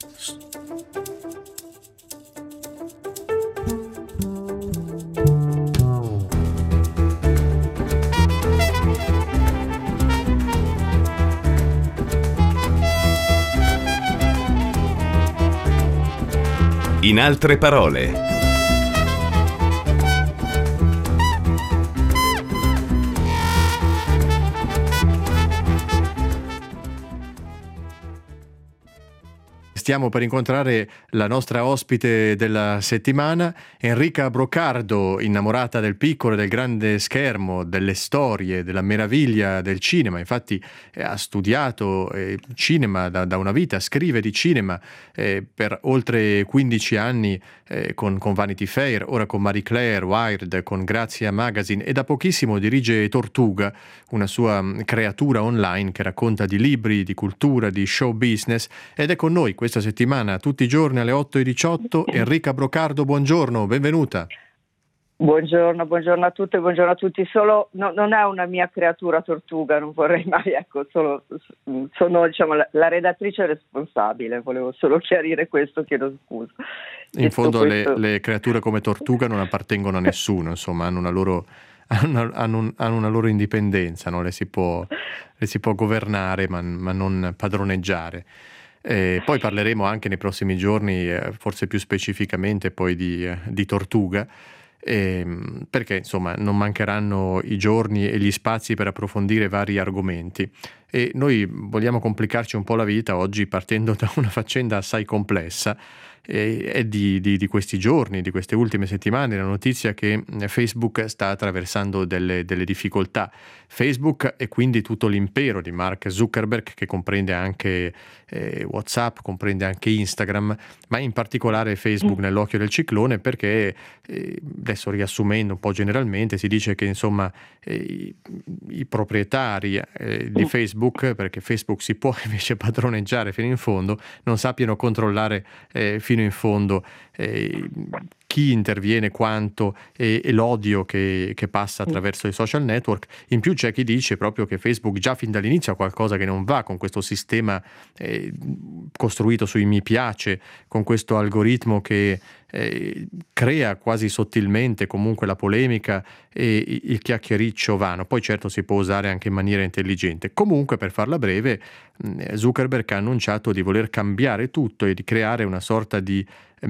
In altre parole. Stiamo per incontrare la nostra ospite della settimana, Enrica Brocardo, innamorata del piccolo e del grande schermo, delle storie, della meraviglia del cinema. Infatti ha studiato cinema da una vita, scrive di cinema per oltre 15 anni con Vanity Fair, ora con Marie Claire, Wired, con Grazia Magazine, e da pochissimo dirige Tortuga, una sua creatura online che racconta di libri, di cultura, di show business, ed è con noi questa settimana tutti i giorni alle 8:18. Enrica Brocardo, buongiorno, benvenuta. Buongiorno a tutte, buongiorno a tutti. Solo non è una mia creatura Tortuga, non vorrei mai, sono la redattrice responsabile, volevo solo chiarire questo, chiedo scusa. In fondo le creature come Tortuga non appartengono a nessuno, insomma, hanno una loro indipendenza, no? Le si può governare ma non padroneggiare. Poi parleremo anche nei prossimi giorni, forse più specificamente poi di Tortuga, perché insomma non mancheranno i giorni e gli spazi per approfondire vari argomenti, e noi vogliamo complicarci un po' la vita oggi partendo da una faccenda assai complessa. È di questi giorni, di queste ultime settimane, la notizia che Facebook sta attraversando delle difficoltà. Facebook e quindi tutto l'impero di Mark Zuckerberg, che comprende anche WhatsApp, comprende anche Instagram, ma in particolare Facebook nell'occhio del ciclone, perché adesso, riassumendo un po' generalmente, si dice che insomma i proprietari di Facebook, perché Facebook si può invece padroneggiare fino in fondo, non sappiano controllare fino in fondo chi interviene, quanto, e l'odio che passa attraverso i social network. In più c'è chi dice proprio che Facebook già fin dall'inizio ha qualcosa che non va con questo sistema costruito sui mi piace, con questo algoritmo che crea quasi sottilmente comunque la polemica e il chiacchiericcio vano. Poi certo si può usare anche in maniera intelligente. Comunque, per farla breve, Zuckerberg ha annunciato di voler cambiare tutto e di creare una sorta di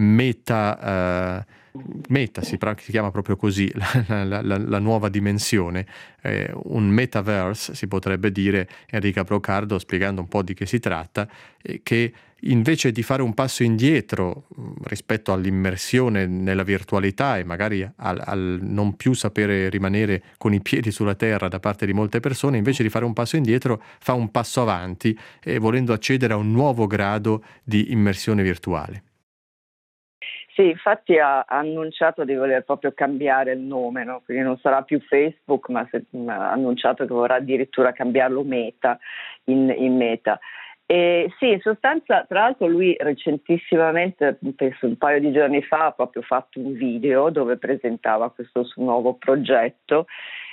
meta si chiama proprio così la nuova dimensione, un metaverse si potrebbe dire. Enrica Brocardo, spiegando un po' di che si tratta, che invece di fare un passo indietro rispetto all'immersione nella virtualità e magari al non più sapere rimanere con i piedi sulla terra da parte di molte persone, invece di fare un passo indietro fa un passo avanti, volendo accedere a un nuovo grado di immersione virtuale. Sì, infatti ha annunciato di voler proprio cambiare il nome, no? Quindi non sarà più Facebook, ma ha annunciato che vorrà addirittura cambiarlo in Meta. E sì, in sostanza, tra l'altro lui recentissimamente, penso un paio di giorni fa, ha proprio fatto un video dove presentava questo suo nuovo progetto,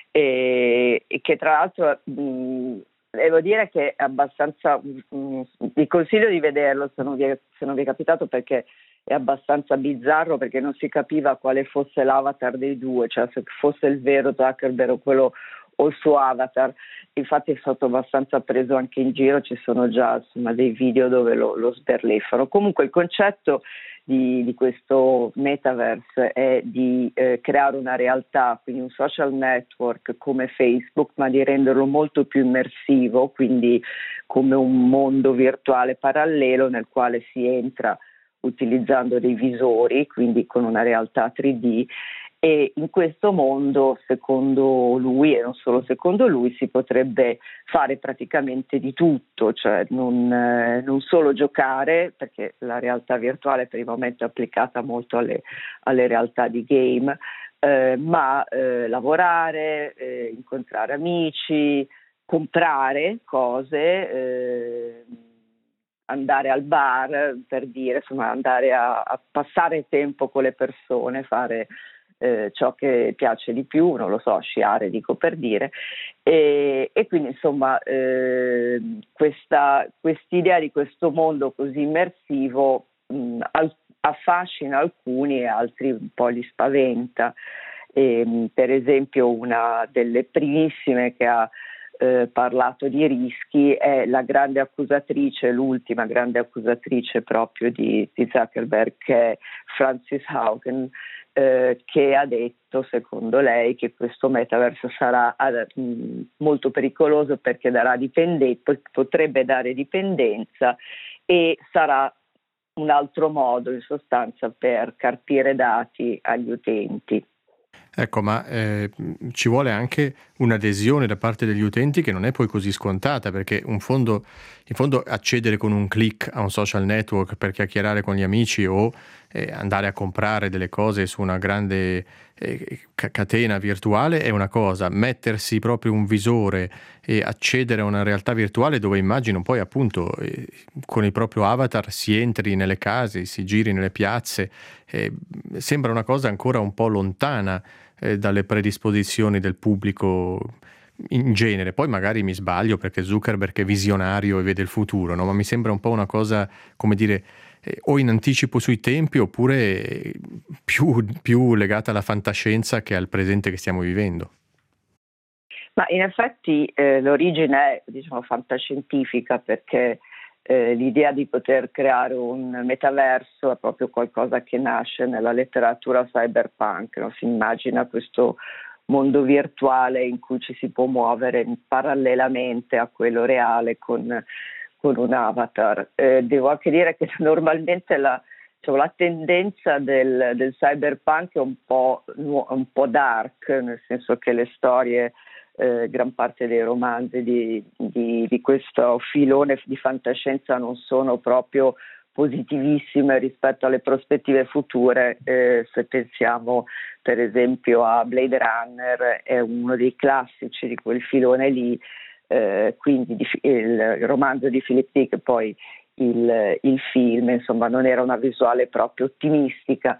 e che tra l'altro devo dire che è abbastanza, vi consiglio di vederlo se non vi è capitato, perché è abbastanza bizzarro, perché non si capiva quale fosse l'avatar dei due, cioè se fosse il vero Zuckerberg o quello o il suo avatar. Infatti è stato abbastanza preso anche in giro, ci sono già insomma dei video dove lo sberleffano. Comunque il concetto di questo metaverse è di creare una realtà, quindi un social network come Facebook, ma di renderlo molto più immersivo, quindi come un mondo virtuale parallelo nel quale si entra utilizzando dei visori, quindi con una realtà 3D, e in questo mondo, secondo lui, e non solo secondo lui, si potrebbe fare praticamente di tutto, cioè non solo giocare, perché la realtà virtuale per il momento è applicata molto alle realtà di game, ma lavorare, incontrare amici, comprare cose, andare al bar, per dire, insomma, andare a passare tempo con le persone, fare ciò che piace di più, non lo so, sciare dico per dire, e quindi insomma quest'idea di questo mondo così immersivo affascina alcuni e altri un po' li spaventa. Per esempio una delle primissime che ha parlato di rischi è la grande accusatrice, l'ultima grande accusatrice proprio di Zuckerberg, che è Frances Haugen, che ha detto, secondo lei, che questo metaverso sarà molto pericoloso perché potrebbe dare dipendenza e sarà un altro modo in sostanza per carpire dati agli utenti. Ecco, ma ci vuole anche un'adesione da parte degli utenti che non è poi così scontata, perché in fondo accedere con un click a un social network per chiacchierare con gli amici o andare a comprare delle cose su una grande catena virtuale è una cosa, mettersi proprio un visore e accedere a una realtà virtuale dove immagino poi appunto con il proprio avatar si entri nelle case, si giri nelle piazze, sembra una cosa ancora un po' lontana dalle predisposizioni del pubblico in genere. Poi magari mi sbaglio perché Zuckerberg è visionario e vede il futuro, no? Ma mi sembra un po' una cosa, come dire, o in anticipo sui tempi oppure più legata alla fantascienza che al presente che stiamo vivendo. Ma in effetti l'origine è, diciamo, fantascientifica, perché l'idea di poter creare un metaverso è proprio qualcosa che nasce nella letteratura cyberpunk, no? Si immagina questo mondo virtuale in cui ci si può muovere parallelamente a quello reale con un avatar. Devo anche dire che normalmente la tendenza del cyberpunk è un po' dark, nel senso che le storie, gran parte dei romanzi di questo filone di fantascienza non sono proprio positivissime rispetto alle prospettive future. Se pensiamo per esempio a Blade Runner, è uno dei classici di quel filone lì, quindi il romanzo di Philip Dick e poi il film, insomma, non era una visuale proprio ottimistica.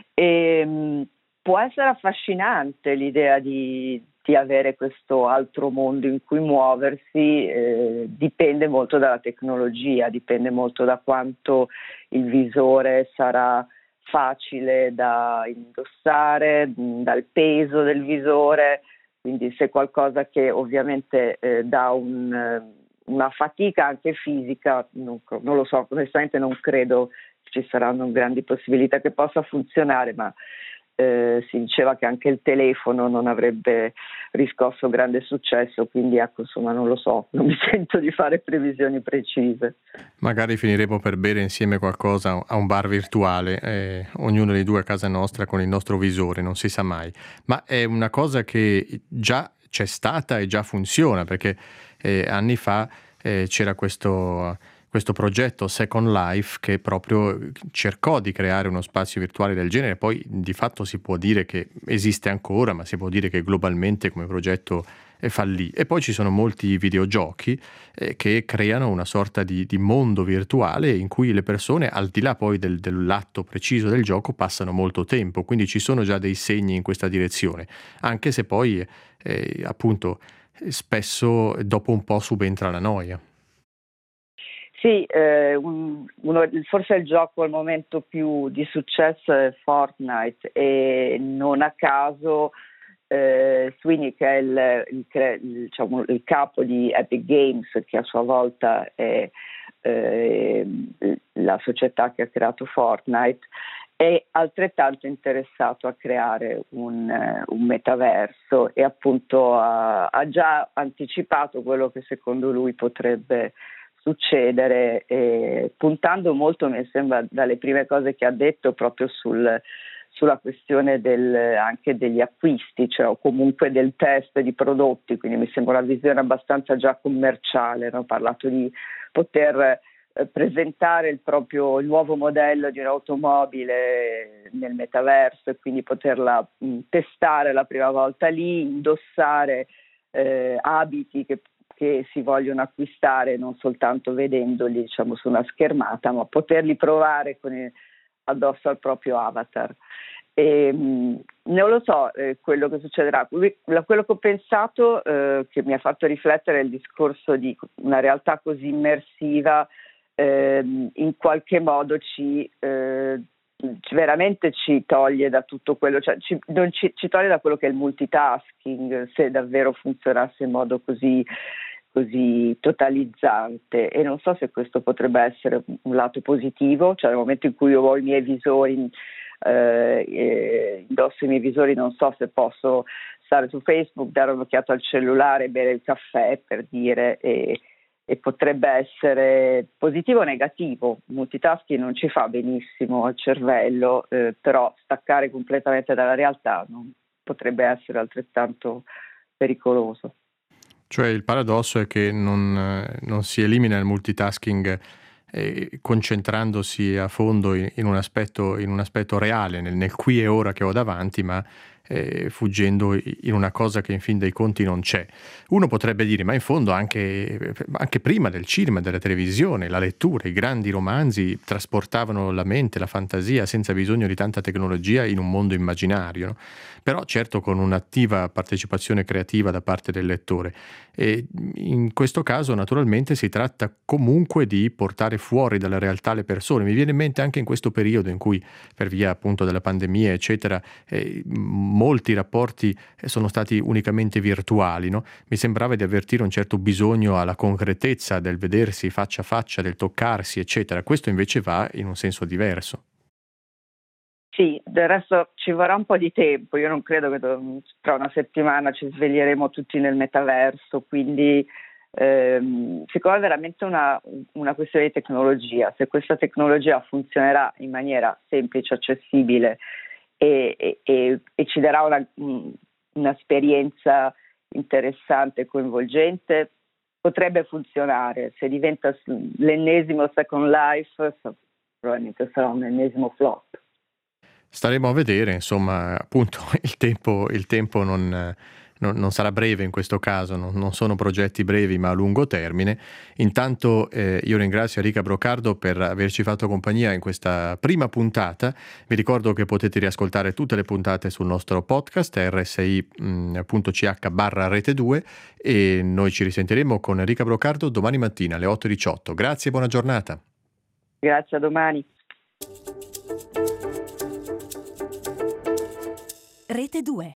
Può essere affascinante l'idea di avere questo altro mondo in cui muoversi, dipende molto dalla tecnologia, dipende molto da quanto il visore sarà facile da indossare, dal peso del visore, quindi se qualcosa che ovviamente dà una fatica anche fisica, non lo so, onestamente non credo ci saranno grandi possibilità che possa funzionare, ma si diceva che anche il telefono non avrebbe riscosso grande successo, quindi ecco, insomma, non lo so, non mi sento di fare previsioni precise. Magari finiremo per bere insieme qualcosa a un bar virtuale, ognuno dei due a casa nostra con il nostro visore, non si sa mai. Ma è una cosa che già c'è stata e già funziona, perché anni fa c'era questo progetto Second Life che proprio cercò di creare uno spazio virtuale del genere. Poi di fatto si può dire che esiste ancora, ma si può dire che globalmente come progetto fallì. E poi ci sono molti videogiochi che creano una sorta di mondo virtuale in cui le persone, al di là poi dell'atto preciso del gioco, passano molto tempo. Quindi ci sono già dei segni in questa direzione, anche se poi appunto spesso dopo un po' subentra la noia. Sì, forse il gioco al momento più di successo è Fortnite, e non a caso Sweeney, che è il capo di Epic Games, che a sua volta è la società che ha creato Fortnite, è altrettanto interessato a creare un metaverso, e appunto ha già anticipato quello che secondo lui potrebbe succedere, puntando molto, mi sembra, dalle prime cose che ha detto, proprio sulla questione anche degli acquisti, cioè, o comunque del test di prodotti, quindi mi sembra una visione abbastanza già commerciale, no? Ha parlato di poter presentare il nuovo modello di un'automobile nel metaverso, e quindi poterla testare la prima volta lì, indossare abiti che si vogliono acquistare non soltanto vedendoli, diciamo, su una schermata, ma poterli provare addosso al proprio avatar. Non lo so quello che succederà. Quello che ho pensato, che mi ha fatto riflettere, è il discorso di una realtà così immersiva, in qualche modo veramente ci toglie da tutto quello, cioè ci toglie da quello che è il multitasking, se davvero funzionasse in modo così totalizzante. E non so se questo potrebbe essere un lato positivo, cioè nel momento in cui io ho i miei visori, indosso i miei visori, non so se posso stare su Facebook, dare un'occhiata al cellulare, bere il caffè, per dire, e potrebbe essere positivo o negativo. Multitasking non ci fa benissimo al cervello, però staccare completamente dalla realtà potrebbe essere altrettanto pericoloso. Cioè il paradosso è che non si elimina il multitasking concentrandosi a fondo in un aspetto reale, nel qui e ora che ho davanti, ma fuggendo in una cosa che in fin dei conti non c'è. Uno potrebbe dire, ma in fondo anche prima del cinema, della televisione, la lettura, i grandi romanzi trasportavano la mente, la fantasia, senza bisogno di tanta tecnologia, in un mondo immaginario, no? Però certo con un'attiva partecipazione creativa da parte del lettore. E in questo caso naturalmente si tratta comunque di portare fuori dalla realtà le persone. Mi viene in mente anche in questo periodo in cui, per via appunto della pandemia eccetera, molti rapporti sono stati unicamente virtuali, no? Mi sembrava di avvertire un certo bisogno alla concretezza del vedersi faccia a faccia, del toccarsi eccetera. Questo invece va in un senso diverso. Sì, del resto ci vorrà un po' di tempo. Io non credo che tra una settimana ci sveglieremo tutti nel metaverso, quindi secondo me è veramente una questione di tecnologia. Se questa tecnologia funzionerà in maniera semplice, accessibile e ci darà un'esperienza interessante e coinvolgente, potrebbe funzionare. Se diventa l'ennesimo Second Life, probabilmente sarà un ennesimo flop. Staremo a vedere, insomma, appunto il tempo non sarà breve in questo caso, non sono progetti brevi ma a lungo termine. Intanto io ringrazio Enrica Brocardo per averci fatto compagnia in questa prima puntata. Vi ricordo che potete riascoltare tutte le puntate sul nostro podcast rsi.ch/Rete2 e noi ci risentiremo con Enrica Brocardo domani mattina alle 8:18. Grazie e buona giornata. Grazie, a domani. Rete 2.